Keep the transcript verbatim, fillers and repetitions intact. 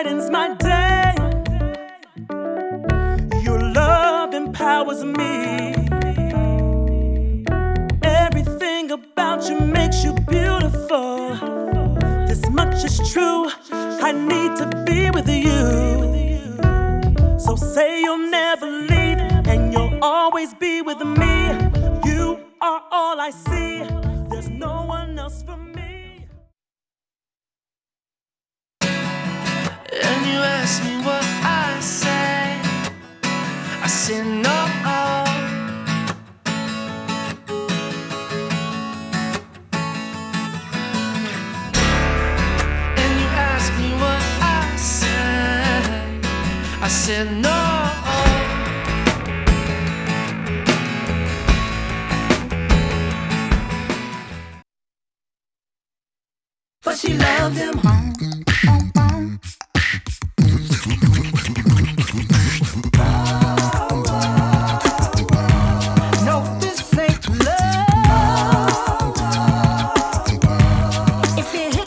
brightens my day. Your love empowers me. Everything about you makes you beautiful. This much is true, I need to be with you. So say you'll never leave, and you'll always be with me. You are all I see, there's no one else for me. And you ask me what I say, I say no. And you ask me what I say, I said no. But she loved him. No, this ain't love. If it